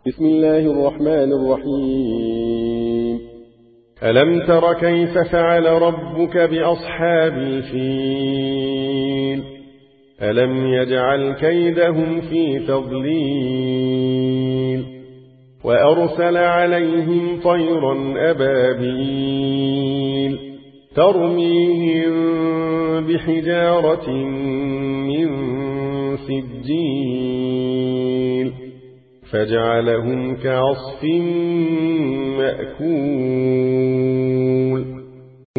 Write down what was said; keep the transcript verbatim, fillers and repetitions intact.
بسم الله الرحمن الرحيم. ألم تر كيف فعل ربك بأصحاب الفيل؟ ألم يجعل كيدهم في تضليل وأرسل عليهم طيرا أبابيل ترميهم بحجارة من سجيل فجعلهم كعصف مأكول.